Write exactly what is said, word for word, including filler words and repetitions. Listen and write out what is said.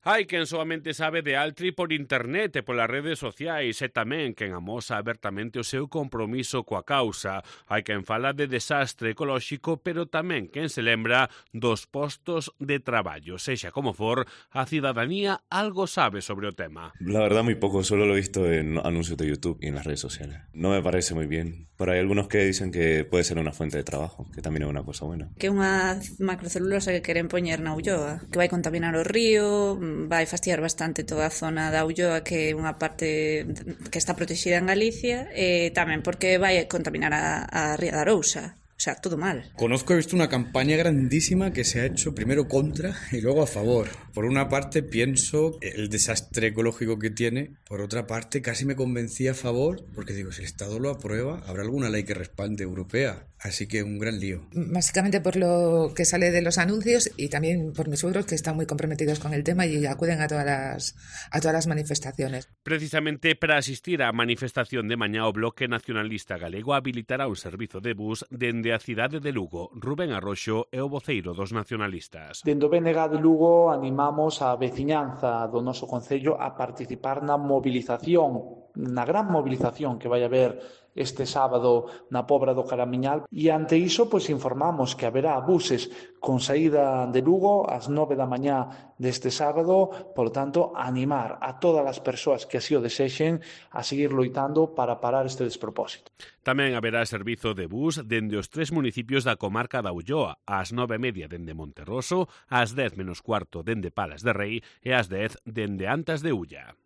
Hai quen soamente sabe de Altri por internet e polas redes sociais e tamén quen amosa abertamente o seu compromiso coa causa. Hai quen fala de desastre ecolóxico, pero tamén quen se lembra dos postos de traballo. Sexa como for, a cidadanía algo sabe sobre o tema. La verdad muy poco, solo lo he visto en anuncios de YouTube y en las redes sociales. No me parece muy bien, pero hay algunos que dicen que puede ser una fuente de trabajo, que también es una cosa buena. Que unha macrocelulosa que queren poñer na Ulloa, que vai contaminar o río, vai fastidiar bastante toda a zona da Ulloa, que é unha parte que está protexida en Galicia, e tamén porque vai contaminar a, a Ría de Arousa. O sea, todo mal. Conozco, he visto una campaña grandísima que se ha hecho primero contra y luego a favor. Por una parte pienso el desastre ecológico que tiene, por otra parte casi me convencí a favor, porque digo, si el Estado lo aprueba, habrá alguna ley que respalde europea. Así que un gran lío. Básicamente por lo que sale de los anuncios y también por mis suegros que están muy comprometidos con el tema y acuden a todas las, a todas las manifestaciones. Precisamente para asistir á manifestación de mañá o Bloque Nacionalista Galego habilitará un servizo de bus dende a cidade de Lugo. Rubén Arroxo é o voceiro dos nacionalistas. Dende o B N G de Lugo animamos a veciñanza do noso concello a participar na movilización, na gran movilización que vai haber este sábado na Pobra do Caramiñal, e ante iso pois informamos que haberá buses con saída de Lugo ás nove da mañá deste sábado. Por tanto, animar a todas as persoas que así o desexen a seguir loitando para parar este despropósito. Tamén haberá servizo de bus dende os tres municipios da comarca da Ulloa, ás nove e media dende Monterroso, ás dez menos cuarto dende Palas de Rei e ás dez dende Antas de Ulla.